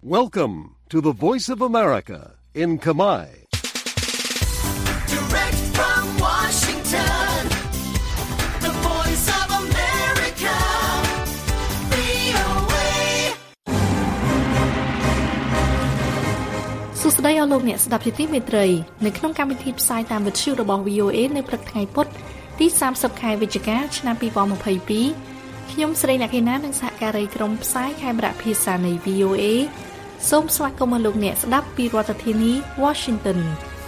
Welcome to the Voice of America in Khmer. Direct from Washington, the Voice of America, VOA. សួស្តីអស់លោកអ្នកស្ដាប់ជាទីមេត្រីនៅក្នុងកម្មវិធីផ្សាយតាមវិទ្យុរបស់ VOA នៅព្រឹកថ្ងៃពុធទី30ខែវិច្ឆិកាឆ្នាំ2022ខ្ញុំស្រីអ្នកហេណានិងសហការីក្រុមផ្សាយខេមរៈភាសានៃ VOA សូមស្វាគមន៍លោកអ្នកស្ដាប់ពីរដ្ឋធានី Washington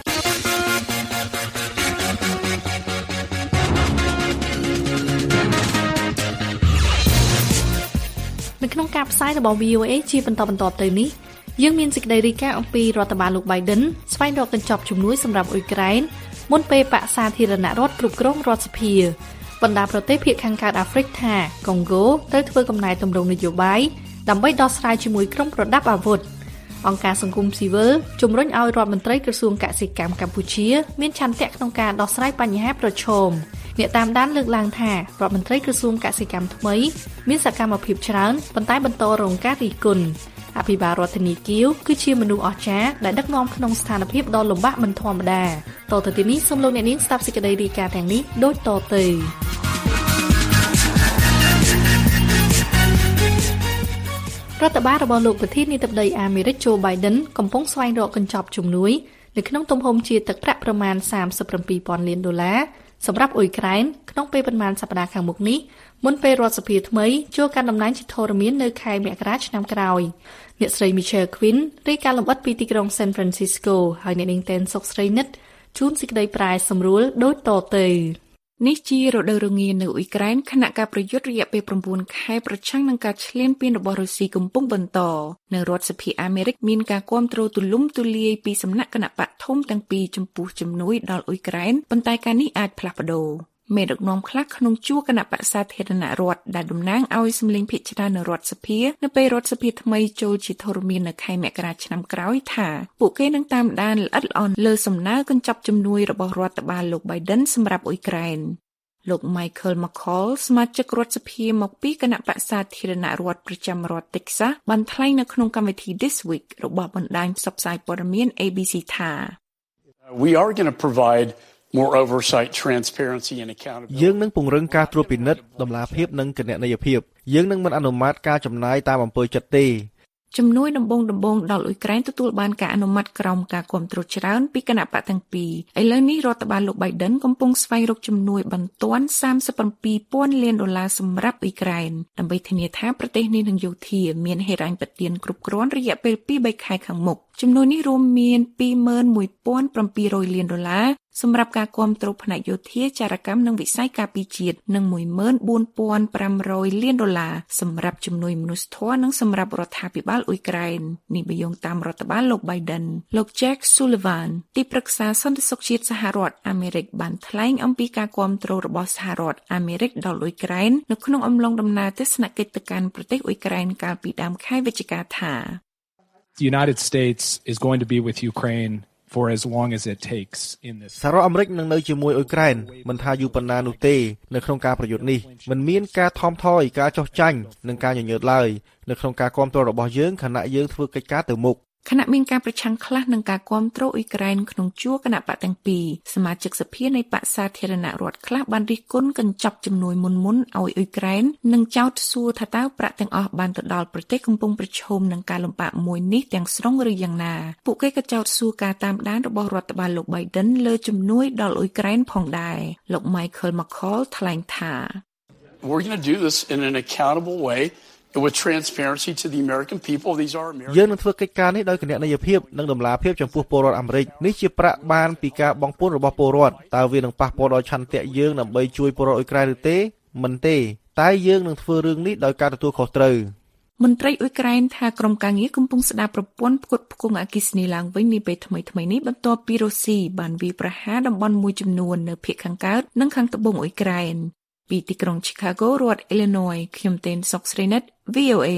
នៅក្នុងការផ្សាយរបស់ VOA ជាបន្តទៅនេះយើងមានសេចក្តីរាយការណ៍អំពីរដ្ឋបាលលោក Biden ស្វែងរកកញ្ចប់ជំនួយសម្រាប់អ៊ុយក្រែនមុនពេលបកសាធារណរដ្ឋគ្រប់គ្រងរដ្ឋសភាបណ្ដាប្រទេសភាគខាងកើតអាហ្វ្រិកថាកុងហ្គោត្រូវធ្វើកំណែទម្រង់នយោបាយដើម្បីដោះស្រាយជាមួយក្រុមប្រដាប់អាវុធអង្គការសង្គមស៊ីវិលជំរុញឲ្យរដ្ឋមន្ត្រីក្រសួងកសិកម្មកម្ពុជាមានឆន្ទៈក្នុងការដោះស្រាយបញ្ហាប្រឈមអ្នកតាមដានលើកឡើងថារដ្ឋមន្ត្រីក្រសួងកសិកម្មថ្មីមានសកម្មភាពច្រើនប៉ុន្តែបន្តរងការរិះគន់អភិបាលរដ្ឋធានីគៀវគឺជាមនុស្សអស្ចារ្យដែលដឹកនាំក្នុងស្ថានភាពដ៏លំបាកមិនធម្មតាតទៅទីនេះសូមលោកអ្នកនាងស្ដាប់សេចក្តីរាយការណ៍ទាំងនេះដូចតទៅរដ្ឋបាលរបស់លោកប្រធានាធិបតីអាមេរិក Joe Biden កំពុងស្វែងរកកញ្ចប់ជំនួយនៅក្នុងទំហំជាទឹកប្រាក់ប្រមាណ $37,000 លានសម្រាប់អ៊ុយក្រែនក្នុងពេលប៉ុន្មានសប្តាហ៍ខាងមុខនេះមុនពេលរដ្ឋសភាថ្មីចូលកាន់តំណែងជាធរមាននៅខែមករាឆ្នាំក្រោយអ្នកស្រី Michelle Quinn រាយការណ៍លម្អិតពីទីក្រុង San Francisco ហើយអ្នកនាងតែនសុកស្រីនិតជូនសេចក្តីប្រែសម្រួលដូចតទៅនេះជារដូវរងានៅអ៊ុយក្រែនខណៈការប្រយុទ្ធរយៈពេល9ខែប្រឆាំងនឹងការឈ្លានពានរបស់រុស្ស៊ីកំពុងបន្តនៅរដ្ឋសភាអាមេរិកមានការគាំទ្រទូលំទូលាយពីសំណាក់គណៈបកធំទាំងពីរចំពោះជំនួយដល់អ៊ុយក្រែនប៉ុន្តែការនេះអាចផ្លាស់ប្ដូរមេដឹកនាំខ្លះក្នុងជួរគណៈបក្សសាធារណរដ្ឋដែលតំណាងឲ្យសម្លេងភាគច្រើននៅរដ្ឋសភានៅពេលរដ្ឋសភាថ្មីចូលជាធរមាននៅខែមករាឆ្នាំក្រោយថាពួកគេនឹងតាមដានល្អិតល្អន់លើសំណើកញ្ចប់ជំនួយរបស់រដ្ឋបាលលោក Biden សម្រាប់អ៊ុយក្រែនលោក Michael McCall សមាជិករដ្ឋសភាមកពីគណៈបក្សសាធារណរដ្ឋប្រចាំរដ្ឋ Texas បានថ្លែងនៅក្នុងកម្មវិធី This Week របស់បណ្ដាញផ្សព្វផ្សាយព័ត៌មាន ABC ថា We are going to provide more oversight, transparency and accountability. យើងនឹងពង្រឹងការត្រួតពិនិត្យតម្លាភាពនិងគណនេយ្យភាពយើងនឹងមិនអនុម័តការចំណាយតាមអំពើចិត្តទេជំនួយដំបូងដល់អ៊ុយក្រែនទទួលបានការអនុម័តក្រោមការគាំទ្រច្រើនពីគណៈបកទាំងពីរឥឡូវនេះរដ្ឋបាលលោក Biden កំពុងស្វែងរកជំនួយបន្ទាន់$37,000 លានសម្រាប់អ៊ុយក្រែនដើម្បីធានាថាប្រទេសនេះនឹងយោធាមានហិរញ្ញប្បទានគ្រប់គ្រាន់រយៈពេល 2-3 ខែខាងមុខជំនួយនេះរួមមាន$21,700 លានសម្រាប់ការគាំទ្រផ្នែកយោធាចារកម្មនិងវិស័យការពារជាតិនិង$14,500 លានសម្រាប់ជំនួយមនុស្សធម៌និងសម្រាប់រដ្ឋាភិបាលអ៊ុយក្រែននេះបើយោងតាមរដ្ឋបាលលោក Biden លោក Jack Sullivan ទីប្រឹក្សាសន្តិសុខជាតិសហរដ្ឋអាមេរិកបានថ្លែងអំពីការគាំទ្ររបស់សហរដ្ឋអាមេរិកដល់អ៊ុយក្រែននៅក្នុងអំឡុងដំណើរទស្សនកិច្ចទៅកាន់ប្រទេសអ៊ុយក្រែនកាលពីដើមខែវិច្ឆិកាថា The United States is going to be with Ukraine for as long as it takes in this សហរដ្ឋអាមេរិកនឹងនៅជាមួយអ៊ុយក្រែនមិនថាយូរប៉ុណ្ណានោះទេនៅក្នុងការប្រយុទ្ធនេះមិនមានការថមថយការចោះចាញ់និងការញញើតឡើយនៅក្នុងការគាំទ្ររបស់យើងខណៈយើងធ្វើកិច្ចការទៅមុខខណៈមានការប្រឆាំងខ្លះនឹងការគាំទ្រអ៊ុយក្រែនក្នុងជួរគណៈបកទាំងពីរសមាជិកសភានៃបក្សសាធារណរដ្ឋខ្លះបានរិះគន់កញ្ចប់ជំនួយមុនឲ្យអ៊ុយក្រែននិងចោទសួរថាតើប្រាក់ទាំងអស់បានទៅដល់ប្រទេសកំពុងប្រឈមនឹងការលំបាកមួយនេះទាំងស្រុងឬយ៉ាងណាពួកគេក៏ចោទសួរការតាមដានរបស់រដ្ឋបាលលោក Biden លើជំនួយដល់អ៊ុយក្រែនផងដែរលោក Michael McCall ថ្លែងថា We're going to do this in an accountable way with transparency to the American people. These are American. យើងនឹងធ្វើកិច្ចការនេះដោយគណនេយ្យភាពនិងតម្លាភាពចំពោះពលរដ្ឋអាមេរិកនេះជាប្រាក់បានពីការបង់ពន្ធរបស់ពលរដ្ឋតើវានឹងប៉ះពាល់ដល់ឆន្ទៈយើងដើម្បីជួយពលរដ្ឋអ៊ុយក្រែនឬទេមិនទេតែយើងនឹងធ្វើរឿងនេះដោយការទទួលខុសត្រូវមន្ត្រីអ៊ុយក្រែនថាក្រុមការងារកំពុងស្ដារប្រព័ន្ធផ្គត់ផ្គង់អគ្គិសនីឡើងវិញនាពេលថ្មីនេះបន្ទាប់ពីរុស្ស៊ីបានវាយប្រហារតំបន់មួយចំនួននៅភាគខាងកើតនិងខាងត្បូងអ៊ុយក្រែនពីទីក្រុង Chicago រដ្ឋ Illinois ខ្ញុំទេនសុកស្រីនិត VOA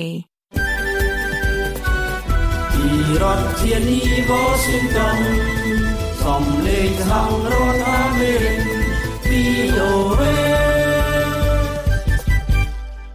ពីរដ្ឋធានី Washington សំឡេងខាងរដ្ឋអាមេរិក VOA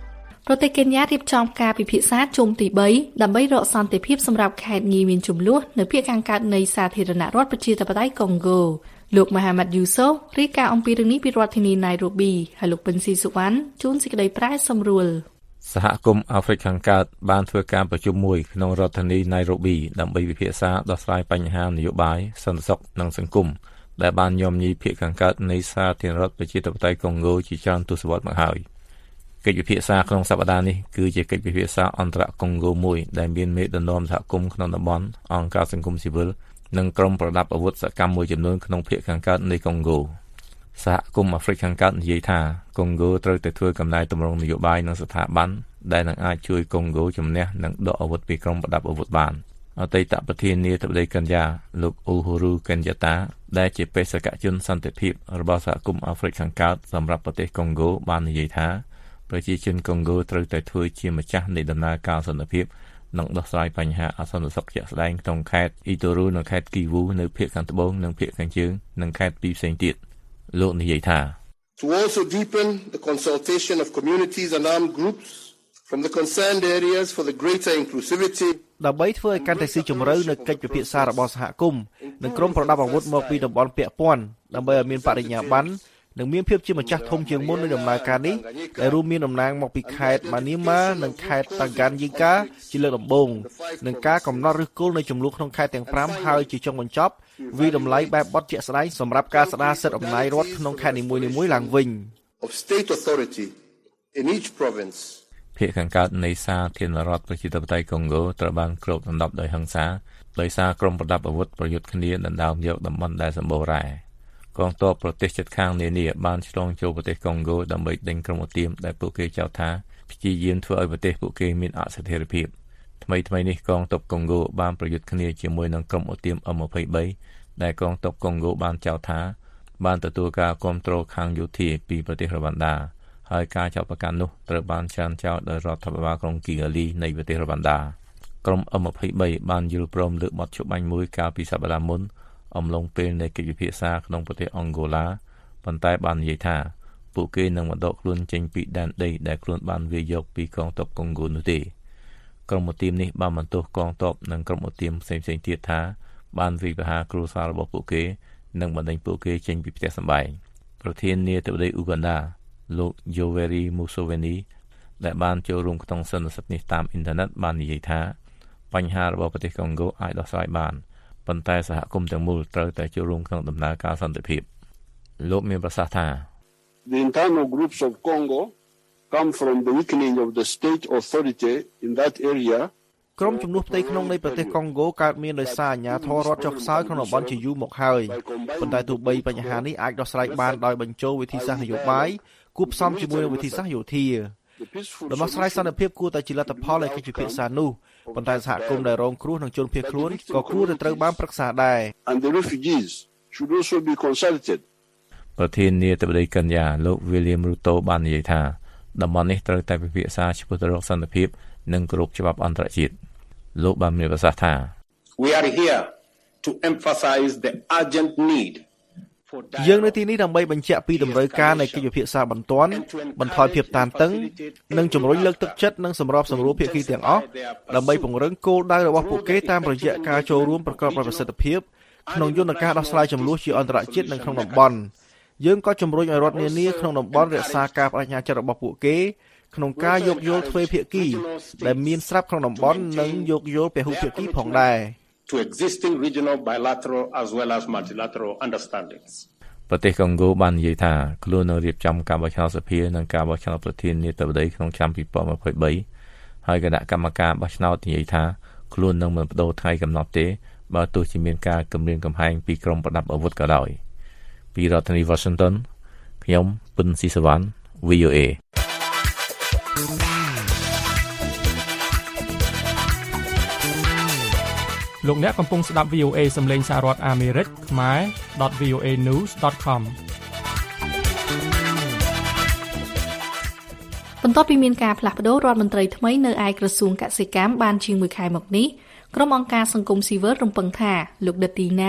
ប្រទេសកេនយ៉ារៀបចំការពិភាក្សាជុំទី3ដើម្បីរកសន្តិភាពសម្រាប់ខេត្តងាយមានជម្លោះនៅភាគខាងកើតនៃសាធារណរដ្ឋប្រជាធិបតេយ្យកុងហ្គោលោកមហាម៉ាត់យូសូរាយការណ៍អំពីរឿងនេះពីរដ្ឋធានីណៃរ៉ូប៊ីហើយលោកប៊ិនស៊ីសុវណ្ណជួនសេចក្តីប្រាយសម្រួលសហគមន៍អាហ្វ្រិកខាងកើតបានធ្វើការប្រជុំមួយក្នុងរដ្ឋធានីណៃរ៉ូប៊ីដើម្បីពិភាក្សាដោះស្រាយបញ្ហានយោបាយសន្តិសុខនិងសង្គមដែលបានញោមញីភាគខាងកើតនៃសាធារណរដ្ឋប្រជាធិបតេយ្យកុងហ្គោជាច្រើនទសវត្សរ៍មកហើយកិច្ចពិភាក្សាក្នុងសប្តាហ៍នេះគឺជាកិច្ចពិភាក្សាអន្តរកុងហ្គោមួយដែលមានមេដឹកនាំសហគមន៍ក្នុងតំបន់អង្គការសង្គមស៊ីវិលនិងក្រុមប្រដាប់អាវុធសកម្មមួយចំនួនក្នុងភាគខាងកើតនៃកុងហ្គោសហគមន៍អាហ្វ្រិកខាងកើតនិយាយថាកុងហ្គោត្រូវតែធ្វើកំណែទម្រង់នយោបាយនិងស្ថាប័នដែលនឹងអាចជួយកុងហ្គោជំនះនិងដកអាវុធពីក្រុមប្រដាប់អាវុធបានអតីតប្រធានាធិបតីកេនយ៉ាលោកអ៊ូហ៊ូរូកេនយ៉ាតាដែលជាបេសកជនសន្តិភាពរបស់សហគមន៍អាហ្វ្រិកខាងកើតសម្រាប់ប្រទេសកុងហ្គោបាននិយាយថាប្រជាជនកុងហ្គោត្រូវតែធ្វើជាម្ចាស់នៃដំណើរការសន្តិភាពនិងដោះស្រាយបញ្ហាអសន្តិសុខជាក់ស្ដែងក្នុងខេត្តអ៊ីតូរូនិងខេត្តគីវូនៅភាគខាងត្បូងនិងភាគខាងជើងនិងខេត្តពីរផ្សេងទៀតលោកនិយាយថា To also deepen the consultation of communities and armed groups from the concerned areas for the greater inclusivity ដើម្បីធ្វើឲ្យកាន់តែស៊ីជម្រៅនៅកិច្ចពិភាក្សារបស់សហគមន៍និងក្រុមប្រដាប់អាវុធមកពីតំបន់ពាក់ព័ន្ធដើម្បីឲ្យមានបរិញ្ញាប័ន្ននិងមានភាពជាម្ចាស់ធំជាងមុននៃដំណើរការនេះដែលរួមមានតំណាងមកពីខេត្តម៉ានីម៉ានិងខេត្តតាហ្គានយីកាជាលើកដំបូងនិងការកំណត់ឫសគល់នៃចំនួនក្នុងខេត្តទាំង5ហើយជាចុងបញ្ចប់វិតម្លៃបែបបទជាក់ស្ដែងសម្រាប់ការស្ដារសិទ្ធិអំណាចរដ្ឋក្នុងខេត្តនីមួយៗឡើងវិញ of state authority in each province ភាគខាងកើតនៃសាធារណរដ្ឋប្រជាធិបតេយ្យកុងហ្គោត្រូវបានគ្របដណ្ដប់ដោយហិង្សាដោយសារក្រុមប្រដាប់អាវុធប្រយុទ្ធគ្នាដណ្ដើមយកតំបន់ដែលសម្បូររ៉ែកងទ័ពប្រទេសជិតខាងនានាបានឆ្លងចូលប្រទេសកុងហ្គោដើម្បីដេញក្រុមឧទាមដែលពួកគេចោទថាព្យាយាមធ្វើឲ្យប្រទេសពួកគេមានអស្ថិរភាពថ្មីៗនេះកងទ័ពកុងហ្គោបានប្រយុទ្ធគ្នាជាមួយនឹងក្រុមឧទាម M23 ដែលកងទ័ពកុងហ្គោបានចោទថាបានទទួលការគ្រប់គ្រងខាងយោធាពីប្រទេសរវ៉ាន់ដាហើយការចាប់ប្រកាន់នោះត្រូវបានចារចោលដោយរដ្ឋាភិបាលក្រុងគីហ្គាលីនៃប្រទេសរវ៉ាន់ដាក្រុម M23 បានយល់ព្រមលើកបទច្បាញ់មួយកាលពីសប្តាហ៍មុនអំឡុងពេលនៃកិច្ចពិភាក្សាក្នុងប្រទេសអង់ហ្គោឡាប៉ុន្តែបាននិយាយថាពួកគេនឹងមិនដកខ្លួនចេញពីដែនដីដែលខ្លួនបានវាយយកពីកងទ័ពកុងហ្គោនោះទេក្រុមឧទាមនេះបានបន្ទោសកងទ័ពនិងក្រុមឧទាមផ្សេងៗទៀតថាបានវាយប្រហារគ្រួសាររបស់ពួកគេនិងបណ្ដេញពួកគេចេញពីផ្ទះសម្បែងប្រធានាធិបតីអ៊ូហ្គាន់ដាលោកយូវេរីមូសូវេនីដែលបានចូលរួមក្នុងសន្និសីទនេះតាមអ៊ីនធឺណិតបាននិយាយថាបញ្ហារបស់ប្រទេសកុងហ្គោអាចដោះស្រាយបានប៉ុន្តែសហគមន៍ទាំងមូលត្រូវតែចូលរួមក្នុងដំណើរការសន្តិភាពលោកមានប្រសាសន៍ថា The internal groups of Congo come from the weakening of the state authority in that area ក្រុមជំនួសផ្ទៃក្នុងនៃប្រទេសកុងហ្គោកើតមានដោយសារអាជ្ញាធររដ្ឋចុះខ្សោយក្នុងតំបន់ជាយូរមកហើយប៉ុន្តែទោះបីបញ្ហានេះអាចដោះស្រាយបានដោយបញ្ចូលវិធីសាស្ត្រនយោបាយគួបផ្សំជាមួយនឹងវិធីសាស្ត្រយោធាដំណោះស្រាយសន្តិភាពគួរតែជាលទ្ធផលនៃកិច្ចពិភាក្សានោះប៉ុន្តែសហគមន៍ដែលរងគ្រោះនឹងជនភៀសខ្លួនក៏គួរតែត្រូវបានប្រឹក្សាដែរ And the refugees should also be consulted ប្រធានាធិបតីកេនយ៉ាលោក William Ruto បាននិយាយថាតំបន់នេះត្រូវតែពិភាក្សាឆ្ពោះទៅរកសន្តិភាពនិងគោរពច្បាប់អន្តរជាតិលោកបានមានប្រសាសន៍ថា We are here to emphasize the urgent need យើងនៅទីនេះដើម្បីបញ្ជាក់ពីតម្រូវការនៃកិច្ចពិភាក្សាបន្ទាន់បន្ថយភាពតានតឹងនិងជំរុញលើកទឹកចិត្តនិងសម្របសម្រួលភាគីទាំងអស់ដើម្បីពង្រឹងគោលដៅរបស់ពួកគេតាមរយៈការចូលរួមប្រកបដោយប្រសិទ្ធភាពក្នុងយន្តការដោះស្រាយជម្លោះជាអន្តរជាតិនិងក្នុងតំបន់យើងក៏ជំរុញឲ្យរដ្ឋនានាក្នុងតំបន់រក្សាការបដិញ្ញាចិត្តរបស់ពួកគេក្នុងការយោគយល់ទ្វេភាគីដែលមានស្រាប់ក្នុងតំបន់និងយោគយល់ពហុភាគីផងដែរ to existing regional bilateral as well as multilateral understandings ប្រទេសកុងហ្គោបាននិយាយថាខ្លួននឹងរៀបចំការបោះឆ្នោតសភានិងការបោះឆ្នោតប្រធានាធិបតីក្នុងឆ្នាំ2023ហើយគណៈកម្មការបោះឆ្នោតនិយាយថាខ្លួននឹងមិនបដូរថ្ងៃកំណត់ទេបើទោះជាមានការគំរាមកំហែងពីក្រុមប្រដាប់អាវុធក៏ដោយពីរដ្ឋធានី Washington ខ្ញុំពឹនស៊ីសវណ្ណ VOA លោកអ្នកកំពុងស្ដាប់ VOA សំឡេងសហរដ្ឋអាមេរិកខ្មែរ .voanews.com បន្ទាប់ពីមានការផ្លាស់ប្តូររដ្ឋមន្ត្រីថ្មីនៅឯក្រសួងកសិកម្មបានជាង1ខែមកនេះក្រុមអង្គការសង្គមស៊ីវិលរំពឹងថាលោកដិតទីណា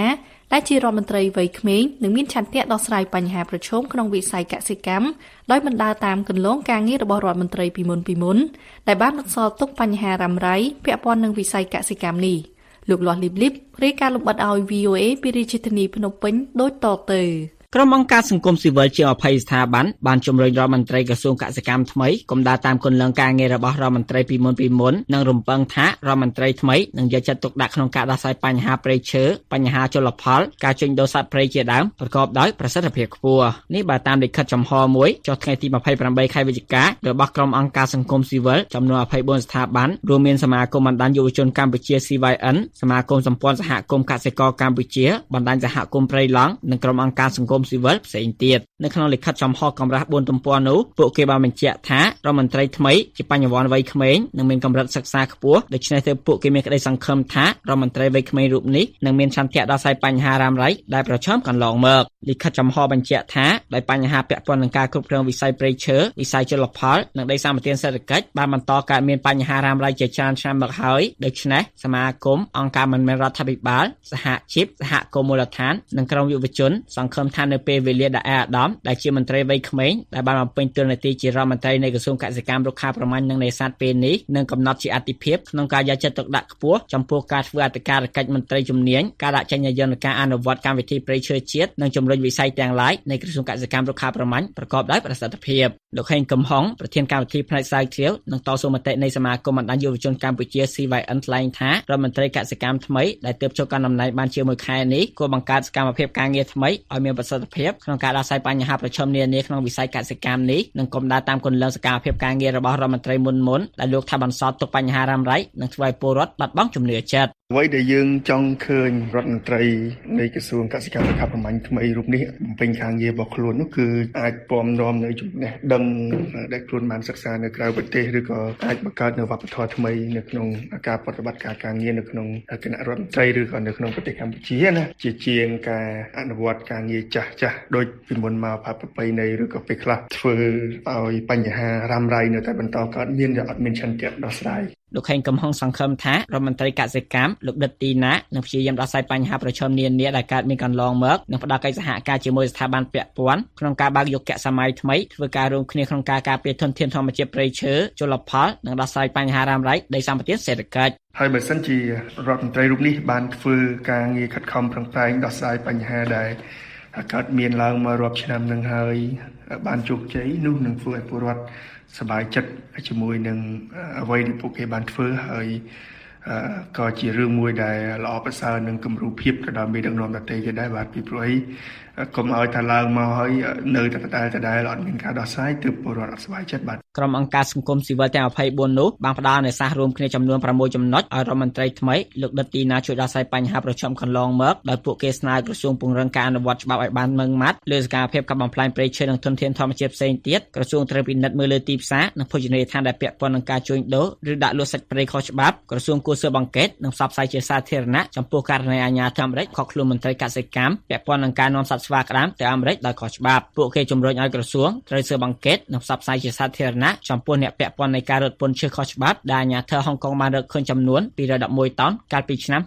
ដែលជារដ្ឋមន្ត្រីវ័យក្មេងនឹងមានឆន្ទៈដោះស្រាយបញ្ហាប្រឈមក្នុងវិស័យកសិកម្មដោយមិនដើរតាមគន្លងការងាររបស់រដ្ឋមន្ត្រីពីមុនដែលបានបន្សល់ទុកបញ្ហារ៉ាំរ៉ៃពាក់ព័ន្ធនឹងវិស័យកសិកម្មនេះលោកលាស់លីបលីបរាយការណ៍លម្អិតឲ្យ VOA ពីរាជធានីភ្នំពេញដូចតទៅក្រុមអង្គការសង្គមស៊ីវិលជា20ស្ថាប័នបានជំរុញរដ្ឋមន្ត្រីក្រសួងកសិកម្មថ្មីកុំដើរតាមគន្លងការងាររបស់រដ្ឋមន្ត្រីពីមុននិងរំពឹងថារដ្ឋមន្ត្រីថ្មីនឹងយកចិត្តទុកដាក់ក្នុងការដោះស្រាយបញ្ហាព្រៃឈើបញ្ហាជលផលការជួញដូរសត្វព្រៃជាដើមប្រកបដោយប្រសិទ្ធភាពខ្ពស់នេះបើតាមលិខិតចំហមួយចុះថ្ងៃទី28ខែវិច្ឆិការបស់ក្រុមអង្គការសង្គមស៊ីវិលចំនួន24ស្ថាប័នរួមមានសមាគមបណ្ដាញយុវជនកម្ពុជា CYN សមាគមសម្ព័ន្ធសហគមន៍កសិករកម្ពុជាបណ្ដាញសហគមន៍ព្រៃឡង់និងក្រុមអង្គការសង្គមស៊ីវិលផ្សេងទៀតនៅក្នុងលិខិតចំហកម្រាស់4ទំព័រនោះពួកគេបានបញ្ជាក់ថារដ្ឋមន្ត្រីថ្មីជាបញ្ញវន្តវ័យក្មេងនិងមានកម្រិតសិក្សាខ្ពស់ដូច្នេះទើបពួកគេមានក្តីសង្ឃឹមថារដ្ឋមន្ត្រីវ័យក្មេងរូបនេះនឹងមានឆន្ទៈដោះស្រាយបញ្ហារ៉ាំរ៉ៃដែលប្រឈមកន្លងមកលិខិតចំហបញ្ជាក់ថាដោយបញ្ហាពាក់ព័ន្ធនឹងការគ្រប់គ្រងវិស័យព្រៃឈើវិស័យជលផលនិងដីសម្បត្តិសេដ្ឋកិច្ចបានបន្តកើតមានបញ្ហារ៉ាំរ៉ៃជាច្រើនឆ្នាំមកហើយដូច្នេះសមាគមអង្គការមិនមែនរដ្ឋាភិបាលសហជីពសហគមន៍មូលដ្ឋាននិងក្រុមយុវជនសង្ឃឹមថានៅពេលវេលាដែលអាដាមដែលជាមន្ត្រីវ័យក្មេងដែលបានបំពេញតួនាទីជារដ្ឋមន្ត្រីនៃក្រសួងកសិកម្មរុក្ខាប្រមាញ់និងនេសាទពេលនេះនឹងកំណត់ជាអាទិភាពក្នុងការយកចិត្តទុកដាក់ខ្ពស់ចំពោះការធ្វើអធិការកិច្ចមន្ត្រីជំនាញការដាក់ចេញយន្តការអនុវត្តកម្មវិធីព្រៃឈើជាតិនិងជំរុញវិស័យទាំងឡាយនៃក្រសួងកសិកម្មរុក្ខាប្រមាញ់ប្រកបដោយប្រសិទ្ធភាពលោកហេងកំហុងប្រធានកម្មវិធីផ្នែកស្រាវជ្រាវនិងតស៊ូមតិនៃសមាគមបណ្ដាញយុវជនកម្ពុជា CYN ថ្លែងថារដ្ឋមន្ត្រីកសិកម្មថ្មីដែលទើបចូលកាន់តំណែងបានជាមួយខែនេះគួរបង្កើតសកម្មភាពការងារថ្មីឲ្យមានប្រសិទ្ធភាពក្នុងការដោះស្រាយបញ្ហាប្រឈមនានាក្នុងវិស័យកសិកម្មនេះនិងកុំដើរតាមគន្លងសកម្មភាពការងាររបស់រដ្ឋមន្ត្រីមុនដែលលោកថាបន្សល់ទុកបញ្ហារ៉ាំរ៉ៃនិងធ្វើឲ្យពលរដ្ឋបាត់បង់ជំនឿចិត្តអ្វីដែលយើងចង់ឃើញរដ្ឋមន្ត្រីនៃក្រសួងកសិកម្មរុក្ខាប្រមាញ់ថ្មីរូបនេះបំពេញការងាររបស់ខ្លួននោះគឺអាចពំនាំនៅចំណេះដឹងដែលខ្លួនបានសិក្សានៅក្រៅប្រទេសឬក៏អាចបង្កើតនៅវប្បធម៌ថ្មីនៅក្នុងការប្រតិបត្តិការងារនៅក្នុងគណៈរដ្ឋមន្ត្រីឬក៏នៅក្នុងប្រទេសកម្ពុជាណាជាជាងការអនុវត្តការងារចាស់ដូចពីមុនមកប្រពៃណីឬក៏ពេលខ្លះធ្វើឲ្យបញ្ហារ៉ាំរ៉ៃនៅតែបន្តកើតមានដែលអត់មានឆន្ទៈដោះស្រាយលោកខេងកំហុងសង្ឃឹមថារដ្ឋមន្ត្រីកសិកម្មលោកដិតទីណានឹងព្យាយាមដោះស្រាយបញ្ហាប្រឈមនានាដែលកើតមានកន្លងមកនិងផ្ដល់កិច្ចសហការជាមួយស្ថាប័នពាក់ព័ន្ធក្នុងការបើកយុគសម័យថ្មីធ្វើការរួមគ្នាក្នុងការការពារធនធានធម្មជាតិព្រៃឈើជលផលនិងដោះស្រាយបញ្ហារ៉ាំរ៉ៃដីសម្បត្តិសេដ្ឋកិច្ចហើយបើសិនជារដ្ឋមន្ត្រីរូបនេះបានធ្វើការងារខិតខំប្រឹងប្រែងដោះស្រាយបញ្ហាដែលកើតមានឡើងមករាប់ឆ្នាំនឹងហើយបានជោគជ័យនោះនឹងធ្វើឲ្យពលរដ្ឋសប្បាយចិត្តជាមួយនឹងអ្វីដែលពួកគេបានធ្វើហើយក៏ជារឿងមួយដែលល្អប្រសើរនឹងគំរូភាពទៅដល់មេដឹកនាំដទៃទៀតដែរបាទពីព្រោះកុំឲ្យថាឡើងមកហើយនៅតែដដែលអត់មានការដោះស្រាយទើបពលរដ្ឋអត់សប្បាយចិត្តបាទក្រុមអង្គការសង្គមស៊ីវិលទាំង24នោះបានផ្ដល់នូវសាររួមគ្នាចំនួន6ចំណុចឲ្យរដ្ឋមន្ត្រីថ្មីលោកដិតទីណាជួយដោះស្រាយបញ្ហាប្រឈមកន្លងមកដោយពួកគេស្នើក្រសួងពង្រឹងការអនុវត្តច្បាប់ឲ្យបានម៉ឺងម៉ាត់លើសកម្មភាពកាប់បំផ្លាញព្រៃឈើនិងធនធានធម្មជាតិផ្សេងទៀតក្រសួងត្រូវពិនិត្យមើលលើទីផ្សារនិងភោជនីយដ្ឋានដែលពាក់ព័ន្ធនឹងការជួញដូរឬដាក់លក់សាច់ព្រៃខុសច្បាប់ក្រសួងគួរស៊ើបអង្កេតនិងផ្សព្វផ្សាយជាសាធារណៈចំពោះករណីអាជ្ញាធរអាមេរិកខកខ្លួនមន្ត្រីកសិកម្មពាក់ព័ន្ធនឹងការនាំសត្វស្វាក្តាមទៅអាមេរិកដោយខុសច្បាប់ពួកគេជំរុញឲ្យក្រសួងត្រូវស៊ើបអង្កេតនិងផ្សព្វផ្សាយជាសាធារណៈចំពោះអ្នកពាក់ព័ន្ធនៃការរត់ពន្ធឈើខុសច្បាប់ដែលអាជ្ញាធរហុងកុងបានរកឃើញចំនួន211តោនកាលពីឆ្នាំ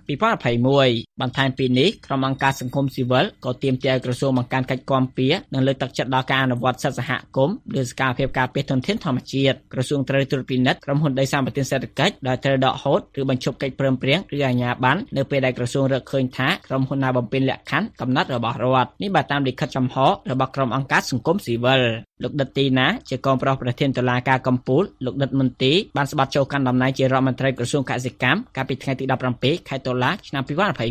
2021បន្ថែមពីនេះក្រុមអង្គការសង្គមស៊ីវិលក៏ទាមទារឲ្យក្រសួងបង្កើនកិច្ចគាំពារនិងលើកទឹកចិត្តដល់ការអនុវត្តសិទ្ធិសហគមន៍លើសកម្មភាពការពារធនធានធម្មជាតិក្រសួងត្រូវត្រួតពិនិត្យក្រុមហ៊ុនដីសម្បត្តិសេដ្ឋកិច្ចដែលត្រូវដកហូតឬបញ្ឈប់កិច្ចព្រមព្រៀងឬអាជ្ញាប័ណ្ណនៅពេលដែលក្រសួងរកឃើញថាក្រុមហ៊ុនណាបំពេញលក្ខខណ្ឌកំណត់របស់រដ្ឋនេះបើតាមលិខិតចំហរបស់ក្រុមអង្គការសង្គមស៊ីវិលលោកដិតទីណាជាកងប្រុសប្រធានតុលាការកំពូលលោកដិតមន្ទីបានស្បត់ចូលកាន់តំណែងជារដ្ឋមន្ត្រីក្រសួងកសិកម្មកាលពីថ្ងៃទី17ខែតុលាឆ្នាំ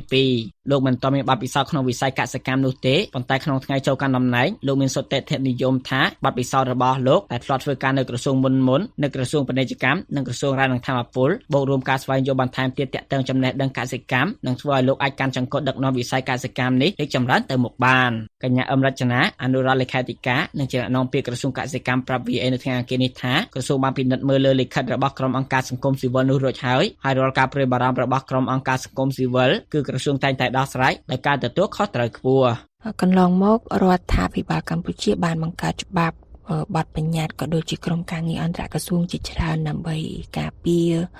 2022លោកមិនទាន់មានបទពិសោធន៍ក្នុងវិស័យកសិកម្មនោះទេប៉ុន្តែក្នុងថ្ងៃចូលកាន់តំណែងលោកមានសុទ្ធតិនិយមថាបទពិសោធន៍របស់លោកដែលធ្លាប់ធ្វើការនៅក្រសួងមុននៅក្រសួងពាណិជ្ជកម្មនិងក្រសួងរាយនឹងធម្មពលបូករួមការស្វែងយល់បន្ថែមទៀតទាក់ទងចំណេះដឹងកសិកម្មនឹងធ្វើឲ្យលោកអាចកាន់ចង្កូតដឹកនាំវិស័យកសិកម្មនេះរីកចម្រើនទៅមុខបានកញ្ញាអឹមរចនាអនុរដ្ឋលេខាធិការនិងជាអ្នកនាំពាក្យក្រសួងកសិកម្មប្រាប់ VA នៅថ្ងៃអង្គារនេះថាក្រសួងបានពិនិត្យមើលលើលិខិតរបស់ក្រុមអង្គការសង្គមស៊ីវិលនោះរួចហើយរាល់ការព្រួយបារម្ភរបស់ក្រុមអង្គការសង្គមស៊ីវិលគឺក្រសួងតែងតែដោះស្រាយដោយការទទួលខុសត្រូវខ្ពស់កន្លងមករដ្ឋាភិបាលកម្ពុជាបានបង្កើតច្បាប់បទបញ្ញត្តិក៏ដូចជាក្រុមការងារអន្តរក្រសួងជាច្រើនដើម្បីការពារ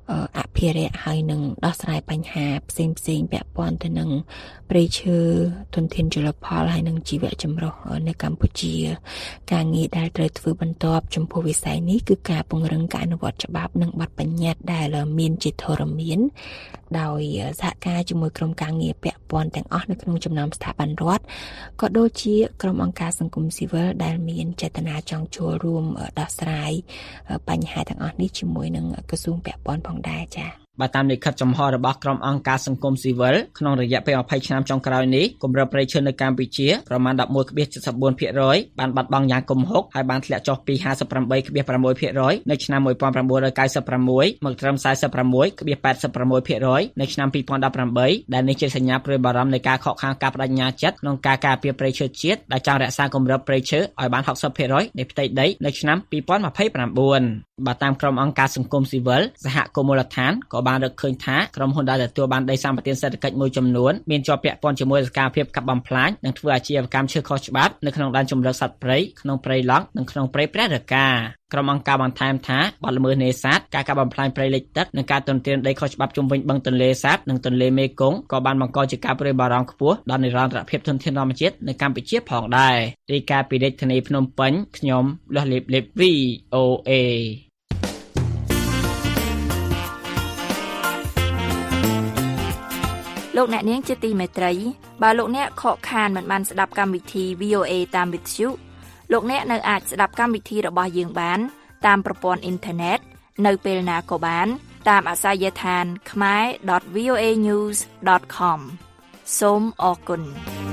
អភិរក្សហើយនឹងដោះស្រាយបញ្ហាផ្សេងៗពាក់ព័ន្ធទៅនឹងព្រៃឈើធនធានជលផលហើយនិងជីវៈចម្រុះនៅកម្ពុជាការងារដែលត្រូវធ្វើបន្ទាប់ចំពោះវិស័យនេះគឺការពង្រឹងការអនុវត្តច្បាប់និងបទបញ្ញត្តិដែលមានជាធរមានដោយសហការជាមួយក្រុមការងារពាក់ព័ន្ធទាំងអស់នៅក្នុងចំណោមស្ថាប័នរដ្ឋក៏ដូចជាក្រុមអង្គការសង្គមស៊ីវិលដែលមានចេតនាចង់ចូលរួមដោះស្រាយបញ្ហាទាំងអស់នេះជាមួយនឹងក្រសួងពាក់ព័ន្ធផងដែរចា៎បើតាមលិខិតចំហរបស់ក្រុមអង្គការសង្គមស៊ីវិលក្នុងរយៈពេល20ឆ្នាំចុងក្រោយនេះគម្របព្រៃឈើនៅកម្ពុជាប្រមាណ 11.74% បានបាត់បង់យ៉ាងគំហុកហើយបានធ្លាក់ចុះពី 58.6% នៅឆ្នាំ 1996 មកត្រឹម 46.86% នៅឆ្នាំ 2018 ដែលនេះជាសញ្ញាព្រួយបារម្ភនៃការខកខានការបដិញ្ញាចិត្តក្នុងការការពារព្រៃឈើជាតិដែលចង់រក្សាគម្របព្រៃឈើឲ្យបាន 60% នៃផ្ទៃដីនៅឆ្នាំ2029 បើតាមក្រុមអង្គការសង្គមស៊ីវិលសហគមន៍មូលដ្ឋានក៏បានរកឃើញថាក្រុមហ៊ុនដែលទទួលបានដីសម្បត្តិសេដ្ឋកិច្ចមួយចំនួនមានជាប់ពាក់ព័ន្ធជាមួយសកម្មភាពកាប់បំផ្លាញនិងធ្វើអាជីវកម្មឈើខុសច្បាប់នៅក្នុងដែនជម្រកសត្វព្រៃក្នុងព្រៃឡង់និងក្នុងព្រៃព្រះរកាក្រុមអង្គការបន្ថែមថាបទល្មើសនេសាទការកាប់បំផ្លាញព្រៃលិចទឹកនិងការទន្ទ្រានដីខុសច្បាប់ជុំវិញបឹងទន្លេសាបនិងទន្លេមេគង្គក៏បានបង្កជាការព្រួយបារម្ភខ្ពស់ដល់និរន្តរភាពធនធានធម្មជាតិនៅកម្ពុជាផងដែររាយការណ៍ពីរាជធានីភ្នំពេញខ្ញុំលាស់លេប VOA លោកអ្នកនាងជាទីមេត្រីបើលោកអ្នកខកខានមិនបានស្ដាប់កម្មវិធី VOA តាមវិទ្យុលោកអ្នកនៅអាចស្ដាប់កម្មវិធីរបស់យើងបានតាមប្រព័ន្ធអ៊ីនធឺណិតនៅពេលណាក៏បានតាមអាសយដ្ឋាន khmer.voanews.com សូមអរគុណ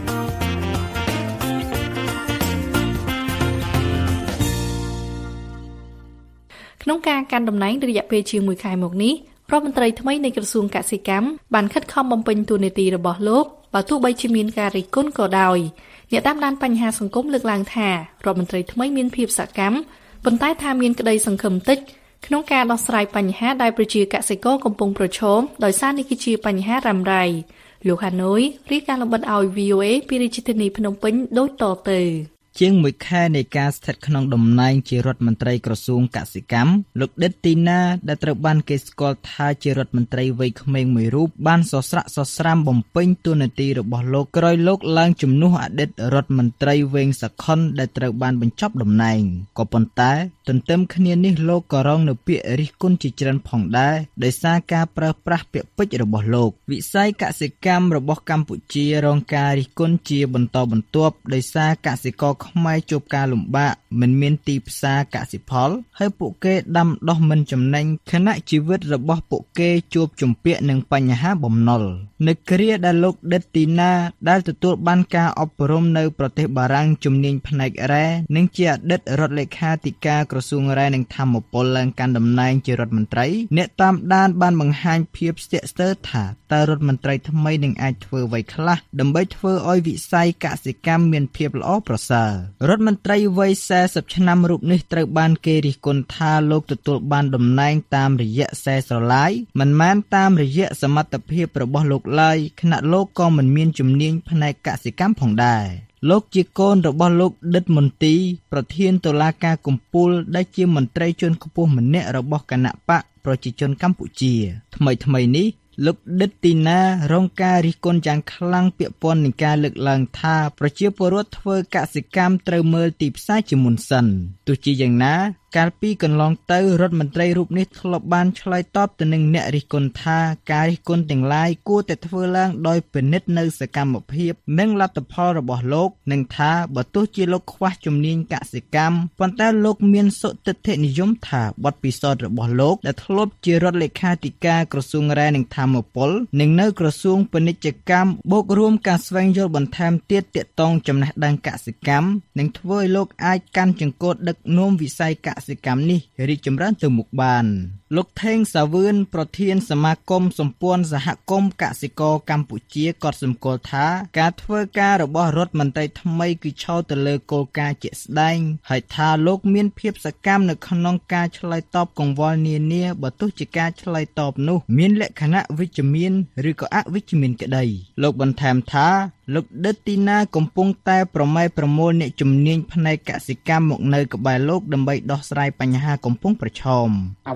ក្នុងការកាន់តំណែងរយៈពេលជាង1ខែមកនេះរដ្ឋមន្ត្រីថ្មីនៃក្រសួងកសិកម្មបានខិតខំបំពេញតួនាទីរបស់លោកបើទោះបីជាមានការរិះគន់ក៏ដោយអ្នកតាមដានបញ្ហាសង្គមលើកឡើងថារដ្ឋមន្ត្រីថ្មីមានភាពសកម្មប៉ុន្តែថាមានក្តីសង្ឃឹមតិចក្នុងការដោះស្រាយបញ្ហាដែលប្រជាកសិករកំពុងប្រឈមដោយសារនេះគឺជាបញ្ហារ៉ាំរ៉ៃលោកហាណូយរាយការណ៍លម្អិតឲ្យ VOA ពីរាជធានីភ្នំពេញដូចតទៅជាង1ខែនៃការស្ថិតក្នុងតំណែងជារដ្ឋមន្ត្រីក្រសួងកសិកម្មលោកដិតទីណាដែលត្រូវបានគេស្គាល់ថាជារដ្ឋមន្ត្រីវ័យក្មេងមួយរូបបានសស្រាក់សស្រាំបំពេញតួនាទីរបស់លោកក្រោយលោកឡើងជំនួសអតីតរដ្ឋមន្ត្រីវែងសខុនដែលត្រូវបានបញ្ចប់តំណែងក៏ប៉ុន្តែទន្ទឹមគ្នានេះលោកក៏រងនៅពាក្យរិះគន់ជាច្រើនផងដែរដោយសារការប្រើប្រាស់ពាក្យពេចន៍របស់លោកវិស័យកសិកម្មរបស់កម្ពុជារងការរិះគន់ជាបន្តបន្ទាប់ដោយសារកសិករខ្មែរជួបការលំបាកមិនមានទីផ្សារកសិផលហើយពួកគេដាំដុះមិនចំណេញខណៈជីវិតរបស់ពួកគេជួបជំពាក់នឹងបញ្ហាបំណុលនៅគ្រាដែលលោកដិតទីណាដែលទទួលបានការអប់រំនៅប្រទេសបារាំងជំនាញផ្នែករ៉ែនិងជាអតីតរដ្ឋលេខាធិការក្រសួងរ៉ែនិងធម្មពលឡើងកាន់តំណែងជារដ្ឋមន្ត្រីអ្នកតាមដានបានបង្ហាញភាពស្ទាក់ស្ទើរថាតើរដ្ឋមន្ត្រីថ្មីនឹងអាចធ្វើអ្វីខ្លះដើម្បីធ្វើឲ្យវិស័យកសិកម្មមានភាពល្អប្រសើររដ្ឋមន្ត្រីវ័យ40ឆ្នាំរូបនេះត្រូវបានគេរិះគន់ថាលោកទទួលបានតំណែងតាមរយៈខ្សែស្រឡាយមិនមែនតាមរយៈសមត្ថភាពរបស់លោកឡើយខណៈលោកក៏មិនមានជំនាញផ្នែកកសិកម្មផងដែរលោកជាកូនរបស់លោកដិតមន្ទីប្រធានតុលាការកំពូលដែលជាមន្ត្រីជាន់ខ្ពស់ម្នាក់របស់គណៈបកប្រជាជនកម្ពុជាថ្មីនេះលោកដិតទីណារងការរិះគន់យ៉ាងខ្លាំងពាក់ព័ន្ធនឹងការលើកឡើងថាប្រជាពលរដ្ឋធ្វើកសិកម្មត្រូវមើលទីផ្សារជាមុនសិនទោះជាយ៉ាងណាកាលពីកន្លងទៅរដ្ឋមន្ត្រីរូបនេះធ្លាប់បានឆ្លើយតបទៅនឹងអ្នករិះគន់ថាការរិះគន់ទាំងឡាយគួរតែធ្វើឡើងដោយពិនិត្យនៅសកម្មភាពនិងលទ្ធផលរបស់លោកនិងថាបើទោះជាលោកខ្វះជំនាញកសិកម្មប៉ុន្តែលោកមានសុទិដ្ឋិនិយមថាបទពិសោធន៍របស់លោកដែលធ្លាប់ជារដ្ឋលេខាធិការក្រសួងរ៉ែនិងធម្មពលនិងនៅក្រសួងពាណិជ្ជកម្មបូករួមការស្វែងយល់បន្ថែមទៀតទាក់ទងចំណេះដឹងកសិកម្មនឹងធ្វើឲ្យលោកអាចកាន់ចង្កូតដឹកនាំវិស័យកសិកម្មនេះរីកចម្រើនទៅមុខបានលោកថេងសាវឿនប្រធានសមាគមសម្ព័ន្ធសហគមន៍កសិករកម្ពុជាក៏សម្គាល់ថាការធ្វើការរបស់រដ្ឋមន្ត្រីថ្មីគឺឆោតទៅលើគោលការណ៍ជាក់ស្ដែងហើយថាលោកមានភាពសកម្មនៅក្នុងការឆ្លើយតបកង្វល់នានាបើទោះជាការឆ្លើយតបនោះមានលក្ខណៈវិជ្ជមានឬក៏អវិជ្ជមានក្តីលោកបន្ថែមថាលោកដិតទីណាកំពុងតែប្រម៉ែប្រមូលអ្នកជំនាញផ្នែកកសិកម្មមកនៅក្បែរលោកដើម្បីដោះស្រាយបញ្ហាកំពុងប្រឈមអ្វីដែលយើង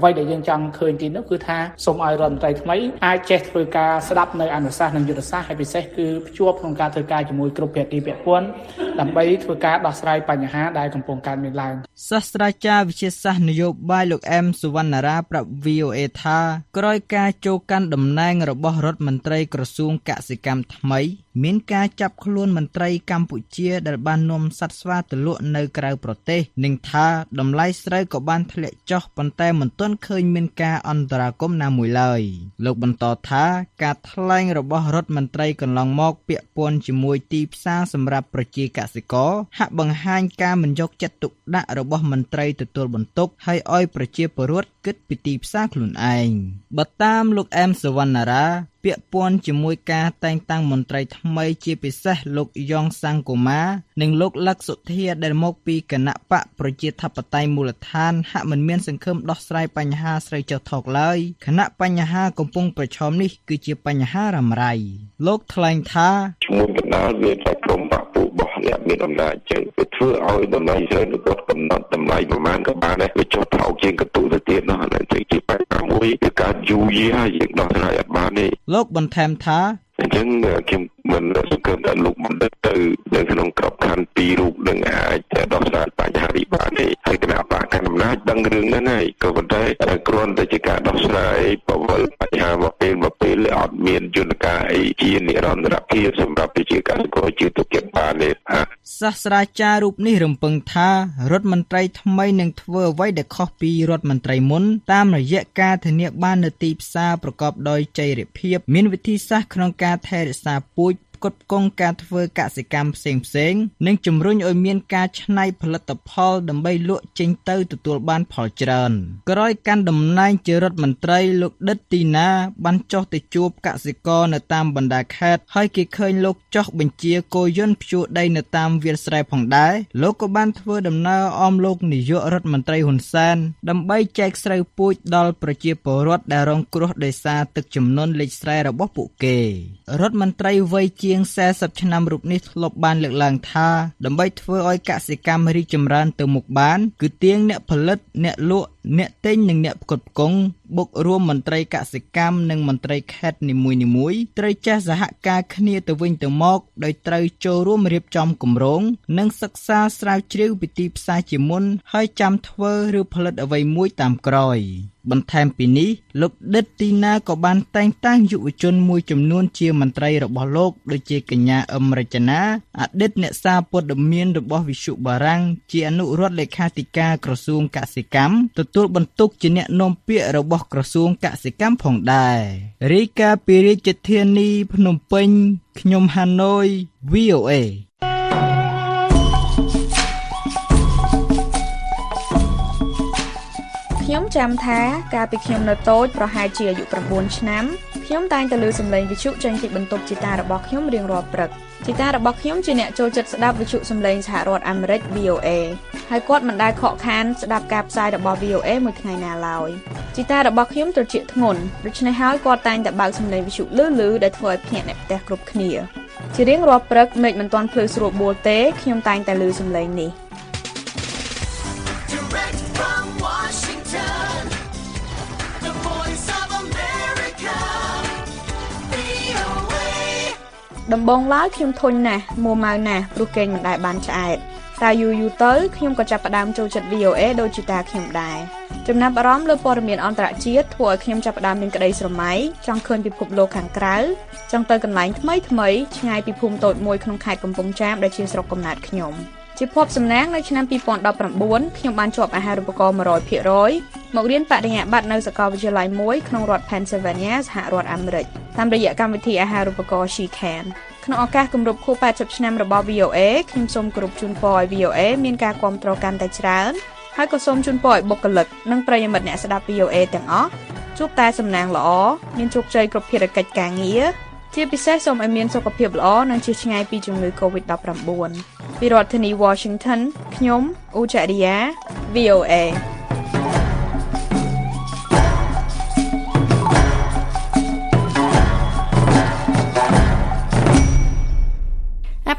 ចង់ឃើញទីនោះគឺថាសូមឲ្យរដ្ឋមន្ត្រីថ្មីអាចចេះធ្វើការស្ដាប់នៅអនុសាសន៍និងយុទ្ធសាស្ត្រហើយពិសេសគឺភ្ជាប់ក្នុងការធ្វើការជាមួយគ្រប់ភាគីពាក់ព័ន្ធដើម្បីធ្វើការដោះស្រាយបញ្ហាដែលកំពុងកើតមានឡើងសាស្ត្រាចារ្យវិទ្យាសាស្ត្រនយោបាយលោកអែមសុវណ្ណារាប្រាប់ VOA ថាក្រោយការចូលកាន់តំណែងរបស់រដ្ឋមន្ត្រីក្រសួងកសិកម្មថ្មីមានការចាប់ខ្លួនមន្ត្រីកម្ពុជាដែលបាននាំសត្វស្វាទៅលក់នៅក្រៅប្រទេសនិងថាតម្លៃស្រូវក៏បានធ្លាក់ចុះប៉ុន្តែមិនទាន់ឃើញមានការអន្តរាគមន៍ណាមួយឡើយលោកបន្តថាការថ្លែងរបស់រដ្ឋមន្ត្រីកន្លងមកពាក់ព័ន្ធជាមួយទីផ្សារសម្រាប់ប្រជាកសិករហាក់បង្ហាញការមិនយកចិត្តទុកដាក់របស់មន្ត្រីទទួលបន្ទុកហើយឲ្យប្រជាពលរដ្ឋគិតពីទីផ្សារខ្លួនឯងបើតាមលោកអែមសវណ្ណារាពាក់ព័ន្ធជាមួយការតែងតាំងមន្ត្រីថ្មីជាពិសេសលោកយ៉ងសង្គមានិងលោកលក្ខសុធាដែលមកពីគណៈបកប្រជាធិបតេយ្យមូលដ្ឋានហាក់មិនមានសង្ឃឹមដោះស្រាយបញ្ហាស្រូវចុះថោកឡើយខណៈបញ្ហាកំពុងប្រឈមនេះគឺជាបញ្ហារ៉ាំរ៉ៃលោកថ្លែងថាជាមួយកណ្ដាលវាតែក្រុមបកពួករបស់អ្នកមានអំណាចចឹងវាធ្វើឲ្យតម្លៃស្រូវនៅគាត់កំណត់តម្លៃប្រមាណក៏បានដែរវាចុះថោកជាងកន្ទុយទៅទៀតនោះហើយជាបញ្ហាមួយគឺការយូរយារហើយយើងដោះស្រាយអត់បានទេលោកបន្ថែមថាអញ្ចឹងខ្ញុំមិនសង្ឃឹមថាលោកបណ្ឌិតទៅនៅក្នុងក្របខ័ណ្ឌពីររូបនឹងអាចដោះស្រាយបញ្ហានេះបានទេហើយគណៈបកកណ្ដាលអំណាចដឹងរឿងហ្នឹងហើយក៏ប៉ុន្តែគ្រាន់តែជាការដោះស្រាយបវលបញ្ហាមកពេលអត់មានយន្តការអីជានិរន្តរភាពសម្រាប់ប្រជាកសិករជាទុកចិត្តបានទេសាស្ត្រាចារ្យរូបនេះរំពឹងថារដ្ឋមន្ត្រីថ្មីនឹងធ្វើអ្វីដែលខុសពីរដ្ឋមន្ត្រីមុនតាមរយៈការធានាបាននូវទីផ្សារប្រកបដោយចីរភាពមានវិធីសាស្ត្រក្នុងការថែរក្សាពូជផ្គត់ផ្គង់ការធ្វើកសិកម្មផ្សេងៗនិងជំរុញឲ្យមានការច្នៃផលិតផលដើម្បីលក់ចេញទៅទទួលបានផលច្រើនក្រោយកាន់តំណែងជារដ្ឋមន្ត្រីលោកដិតទីណាបានចុះទៅជួបកសិករនៅតាមបណ្ដាខេត្តហើយគេឃើញលោកចុះបញ្ជាគោយន្តភ្ជួរដីនៅតាមវាលស្រែផងដែរលោកក៏បានធ្វើដំណើរអមលោកនាយករដ្ឋមន្ត្រីហ៊ុនសែនដើម្បីចែកស្រូវពូជដល់ប្រជាពលរដ្ឋដែលរងគ្រោះដោយសារទឹកជំនន់លិចស្រែរបស់ពួកគេរដ្ឋមន្ត្រីវ័យជាង40ឆ្នាំរូបនេះធ្លាប់បានលើកឡើងថាដើម្បីធ្វើឲ្យកសិកម្មរីកចម្រើនទៅមុខបានគឺទាងអ្នកផលិតអ្នកលក់អ្នកទិញនិងអ្នកផ្គត់ផ្គង់បុករួមមន្ត្រីកសិកម្មនិងមន្ត្រីខេត្តនីមួយៗត្រូវចេះសហការគ្នាទៅវិញទៅមកដោយត្រូវចូលរួមរៀបចំគម្រោងនិងសិក្សាស្រាវជ្រាវពីទីផ្សារជាមុនហើយចាំធ្វើឬផលិតអ្វីមួយតាមក្រោយបន្ថែមពីនេះលោកដិតទីណាក៏បានតែងតាំងយុវជនមួយចំនួនជាមន្ត្រីរបស់លោកដូចជាកញ្ញាអឹមរចនាអតីតអ្នកសារព័ត៌មានរបស់វិទ្យុបារាំងជាអនុរដ្ឋលេខាធិការក្រសួងកសិកម្មទទួលបន្ទុកជាអ្នកនាំពាក្យរបស់ក្រសួងកសិកម្មផងដែររាយការណ៍ពីរាជធានីភ្នំពេញខ្ញុំហាណូយ VOA ខ្ញុំចាំថាកាលពីខ្ញុំនៅតូចប្រហែលជាអាយុ9ឆ្នាំខ្ញុំតែងតែឮសំឡេងវិទ្យុចេញពីបន្ទប់ជីតារបស់ខ្ញុំរៀងរាល់ព្រឹកជីតារបស់ខ្ញុំជាអ្នកចូលចិត្តស្ដាប់វិទ្យុសំឡេងសហរដ្ឋអាមេរិក VOA ហើយគាត់មិនដែលខកខានស្ដាប់ការផ្សាយរបស់ VOA មួយថ្ងៃណាឡើយជីតារបស់ខ្ញុំត្រជាក់ធ្ងន់ដូច្នេះហើយគាត់តែងតែបើកសំឡេងវិទ្យុលឺៗដែលធ្វើឲ្យភ្នាក់អ្នកផ្ទះគ្រប់គ្នាជារៀងរាល់ព្រឹកមេឃមិនទាន់ភ្លឺស្រួលបួលទេខ្ញុំតែងតែឮសំឡេងនេះដំបងឡើយខ្ញុំធុញណាស់មួម៉ៅណាស់ព្រោះគេងមិនដែលបានឆ្អែតតែយូរទៅខ្ញុំក៏ចាប់ផ្ដើមចូលចិត្ត VOA ដូចជាតាខ្ញុំដែរចំណាប់អារម្មណ៍លើព័ត៌មានអន្តរជាតិធ្វើឲ្យខ្ញុំចាប់ផ្ដើមមានក្តីស្រមៃចង់ឃើញពិភពលោកខាងក្រៅចង់ទៅកន្លែងថ្មីឆ្ងាយពីភូមិតូចមួយក្នុងខេត្តកំពង់ចាមដែលជាស្រុកកំណើតខ្ញុំជាភ័ព្វសំណាងនៅឆ្នាំ2019ខ្ញុំបានជាប់អាហារូបករណ៍ 100% មករៀនបរិញ្ញាបត្រនៅសាកលវិទ្យាល័យមួយក្នុងរដ្ឋ Pennsylvania សហរដ្ឋអាមេរិកតាមរយៈកម្មវិធីអាហារូបករណ៍ She Can ក្នុងឱកាសគម្រប់ខួប80ឆ្នាំរបស់ VOA ខ្ញុំសូមគោរពជូនពរឲ្យ VOA មានការគាំទ្រកាន់តែច្រើនហើយក៏សូមជូនពរឲ្យបុគ្គលិកនិងប្រិយមិត្តអ្នកស្ដាប់ VOA ទាំងអស់ជួបតែសំណាងល្អមានជោគជ័យគ្រប់ភារកិច្ចការងារជាពិសេសសូមឲ្យមានសុខភាពល្អនិងជៀសឆ្ងាយពីជំងឺ COVID-19 ពីរដ្ឋធានី Washington ខ្ញុំអ៊ូចារីយ៉ា VOA អភិ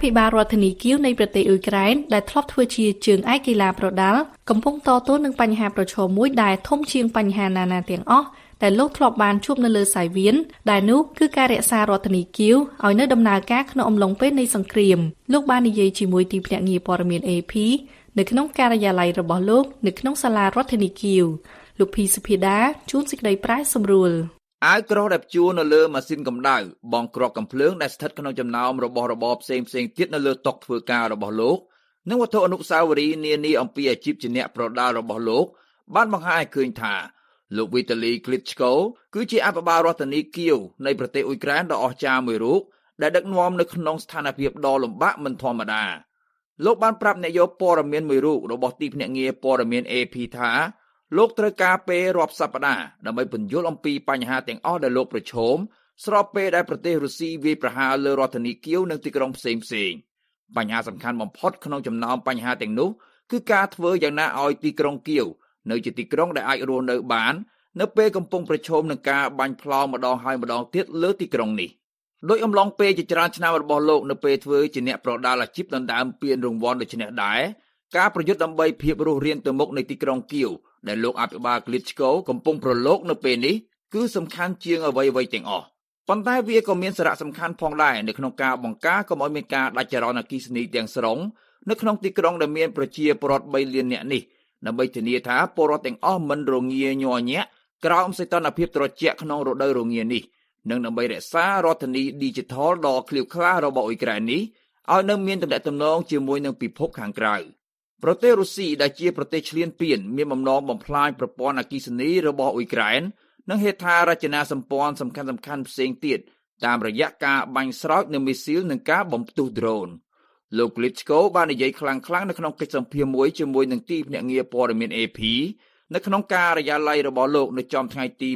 ភិបាលរដ្ឋធានីគៀវនៃប្រទេសអ៊ុយក្រែនដែលធ្លាប់ធ្វើជាជើងឯកកីឡាប្រដាល់កំពុងតទល់នឹងបញ្ហាប្រឈមមួយដែលធំជាងបញ្ហាណាៗទាំងអស់ដែលលោកធ្លាប់បានជួបនៅលើសាយវៀនដែលនោះគឺការរក្សារដ្ឋធានីគៀវឲ្យនៅដំណើរការក្នុងអំឡុងពេលនៃសង្គ្រាមលោកបាននិយាយជាមួយទីភ្នាក់ងារព័ត៌មាន AP នៅក្នុងការិយាល័យរបស់លោកនៅក្នុងសាលារដ្ឋធានីគៀវលោកភីសុភាដាជួនសេចក្តីប្រែសម្រួលអាវក្រោះដែលព្យួរនៅលើម៉ាស៊ីនកម្ដៅបងគ្រាប់កាំភ្លើងដែលស្ថិតក្នុងចំណោមរបស់របរផ្សេងៗទៀតនៅលើតុធ្វើការរបស់លោកនិងវត្ថុអនុស្សាវរីយ៍នានាអំពីអាជីពជាអ្នកប្រដាល់របស់លោកបានបង្ហាញឲ្យឃើញថាលោកវីតាលីក្លីតឆ្កូគឺជាអភិបាលរដ្ឋធានីគៀវនៃប្រទេសអ៊ុយក្រែនដ៏អស្ចារ្យមួយរូបដែលដឹកនាំនៅក្នុងស្ថានភាពដ៏លំបាកមិនធម្មតាលោកបានប្រាប់អ្នកយកព័ត៌មានមួយរូបរបស់ទីភ្នាក់ងារព័ត៌មាន AP ថាលោកត្រូវការពេលរាប់សប្តាហ៍ដើម្បីពន្យល់អំពីបញ្ហាទាំងអស់ដែលលោកប្រឈមស្របពេលដែលប្រទេសរុស្ស៊ីវាយប្រហារលើរដ្ឋធានីគៀវនិងទីក្រុងផ្សេងៗបញ្ហាសំខាន់បំផុតក្នុងចំណោមបញ្ហាទាំងនោះគឺការធ្វើយ៉ាងណាឲ្យទីក្រុងគៀវនៅជាទីក្រុងដែលអាចរស់នៅបាននៅពេលកំពុងប្រឈមនឹងការបាញ់ផ្លោមម្ដងហើយម្ដងទៀតលើទីក្រុងនេះដោយអំឡុងពេលជាច្រើនឆ្នាំរបស់លោកនៅពេលធ្វើជាអ្នកប្រដាល់អាជីពដណ្ដើមពានរង្វាន់ដូចនេះដែរការប្រយុទ្ធដើម្បីភាពរស់រានទៅមុខនៃទីក្រុងគៀវដែលលោកអភិបាលក្លីតឆ្កូកំពុងប្រឡូកនៅពេលនេះគឺសំខាន់ជាងអ្វីៗទាំងអស់ប៉ុន្តែវាក៏មានសារៈសំខាន់ផងដែរនៅក្នុងការបង្ការកុំឲ្យមានការដាច់ចរន្តអគ្គិសនីទាំងស្រុងនៅក្នុងទីក្រុងដែលមានប្រជាពលរដ្ឋ3លាននាក់នេះដើម្បីធានាថាពលរដ្ឋទាំងអស់មិនរងាញ័រញាក់ក្រោមសីតុណ្ហភាពត្រជាក់ក្នុងរដូវរងានេះនិងដើម្បីរក្សារដ្ឋធានី Digital ដ៏ឃ្លាវខ្លារបស់អ៊ុយក្រែននេះឲ្យនៅមានទំនាក់ទំនងជាមួយនឹងពិភពខាងក្រៅប្រទេសរុស្ស៊ីដែលជាប្រទេសឈ្លានពានមានបំណងបំផ្លាញប្រព័ន្ធអគ្គិសនីរបស់អ៊ុយក្រែននិងហេដ្ឋារចនាសម្ព័ន្ធសំខាន់ៗផ្សេងទៀតតាមរយៈការបាញ់ស្រោចនូវមីស៊ីលនិងការបំផ្ទុះដ្រូនលោកក្លីតឆ្កូបាននិយាយខ្លាំងៗនៅក្នុងកិច្ចសម្ភាសន៍មួយជាមួយនឹងទីភ្នាក់ងារព័ត៌មាន AP នៅក្នុងការិយាល័យរបស់លោកនៅចំថ្ងៃទី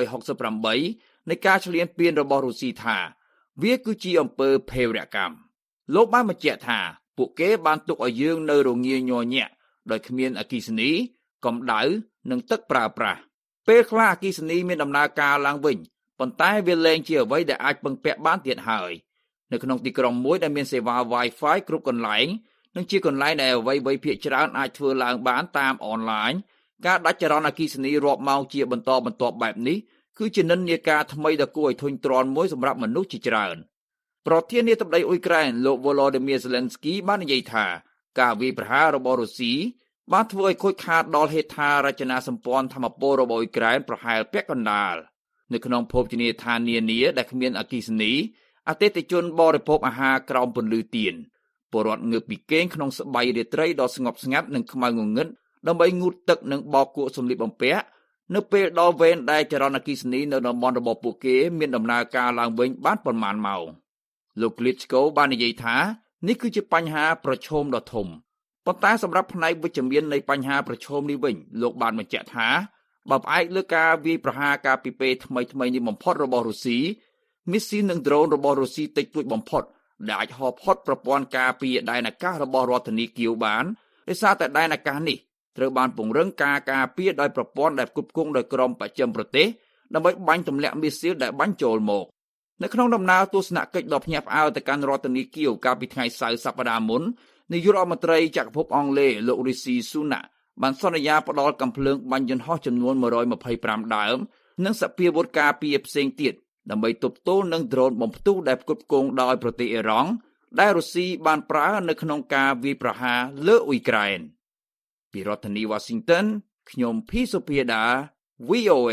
268នៃការឈ្លានពានរបស់រុស្ស៊ីថាវាគឺជាអំពើភេរវកម្មលោកបានបញ្ជាក់ថាពួកគេបានទុកឲ្យយើងនៅរងាញ័រញាក់ដោយគ្មានអគ្គិសនីកម្ដៅនិងទឹកប្រើប្រាស់ពេលខ្លះអគ្គិសនីមានដំណើរការឡើងវិញប៉ុន្តែវាលែងជាអ្វីដែលអាចពឹងពាក់បានទៀតហើយនៅក្នុងទីក្រុងមួយដែលមានសេវា Wi-Fi គ្រប់កន្លែងនិងជាកន្លែងដែលអ្វីៗភាគច្រើនអាចធ្វើឡើងបានតាមអនឡាញការដាច់ចរន្តអគ្គិសនីរាប់ម៉ោងជាបន្តបន្ទាប់បែបនេះគឺជានិន្នាការថ្មីដ៏គួរឲ្យធុញទ្រាន់មួយសម្រាប់មនុស្សជាច្រើនប្រធានាធិបតីអ៊ុយក្រែនលោក Volodymyr Zelensky បាននិយាយថាការវាយប្រហាររបស់រុស្ស៊ីបានធ្វើឲ្យខូចខាតដល់ហេដ្ឋារចនាសម្ព័ន្ធថាមពលរបស់អ៊ុយក្រែនប្រហែលពាក់កណ្ដាលនៅក្នុងភោជនីយដ្ឋាននានាដែលគ្មានអគ្គិសនីអតិថិជនបរិភោគអាហារក្រោមពន្លឺទៀនពលរដ្ឋងើបពីគេងក្នុងស្បៃរាត្រីដ៏ស្ងប់ស្ងាត់និងខ្មៅងងឹតដើម្បីងូតទឹកនិងបោកគក់សម្លៀកបំពាក់នៅពេលដល់វេនដែលចរន្តអគ្គិសនីនៅតំបន់របស់ពួកគេមានដំណើរការឡើងវិញបានប៉ុន្មានម៉ោងលោកក្លីតឆ្កូបាននិយាយថានេះគឺជាបញ្ហាប្រឈមដ៏ធំប៉ុន្តែសម្រាប់ផ្នែកវិជ្ជមាននៃបញ្ហាប្រឈមនេះវិញលោកបានបញ្ជាក់ថាបើផ្អែកលើការវាយប្រហារការពីពេលថ្មីៗនេះបំផុតរបស់រុស្ស៊ីមីស៊ីលនិងដ្រូនរបស់រុស្ស៊ីតិចតួចបំផុតដែលអាចហោះផុតប្រព័ន្ធការពារដែនអាកាសរបស់រដ្ឋធានីគៀវបានដោយសារតែដែនអាកាសនេះត្រូវបានពង្រឹងការការពារដោយប្រព័ន្ធដែលផ្គត់ផ្គង់ដោយក្រមបច្ចឹមប្រទេសដើម្បីបាញ់ទម្លាក់មីស៊ីលដែលបាញ់ចូលមកនៅក្នុងដំណើរទស្សនកិច្ចដ៏ភ្ញាក់ផ្អើលទៅកាន់រដ្ឋធានីគៀវកាលពីថ្ងៃសៅរ៍សប្តាហ៍មុននាយករដ្ឋមន្ត្រីចក្រភពអង់គ្លេសលោករីស៊ីស៊ូណាក់បានសន្យាផ្ដល់កាំភ្លើងបាញ់យន្តហោះចំនួន125ដើមនិងសព្វាវុធការពារផ្សេងទៀតដើម្បីទប់ទល់នឹងដ្រូនបំផ្ទុះដែលផ្គត់ផ្គង់ដោយប្រទេសអ៊ីរ៉ង់ដែលរុស្ស៊ីបានប្រើនៅក្នុងការវាយប្រហារលើអ៊ុយក្រែនពីរដ្ឋធានី Washington ខ្ញុំភីសុភាដា VOA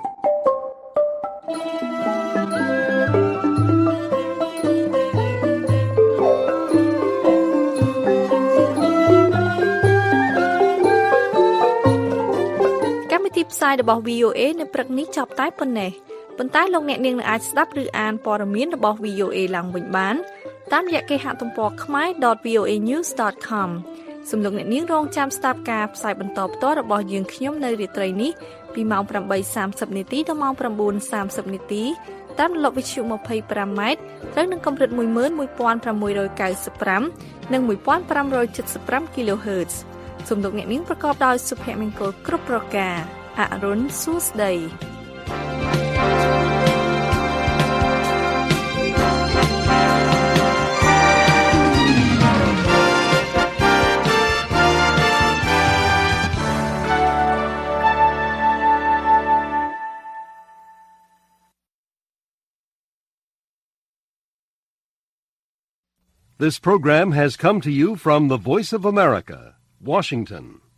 ផ្សាយរបស់ VOA នៅព្រឹកនេះចប់តែប៉ុណ្ណេះប៉ុន្តែលោកអ្នកនាងនឹងអាចស្ដាប់ឬអានព័ត៌មានរបស់ VOA ឡើងវិញបានតាមរយៈគេហទំព័រ khmer.voanews.com សូមលោកអ្នកនាងរងចាំស្ដាប់ការផ្សាយបន្តផ្ទាល់របស់យើងខ្ញុំនៅរាត្រីនេះពីម៉ោង 8:30 នាទីដល់ម៉ោង 9:30 នាទីតាមរលកវិទ្យុ 25m ត្រូវនឹងកម្រិត 11695 និង 1575 kHz សូមលោកអ្នកនាងប្រកបដោយសុភមង្គលគ្រប់ប្រការអរុនសួស្ដី This program has come to you from the Voice of America, Washington.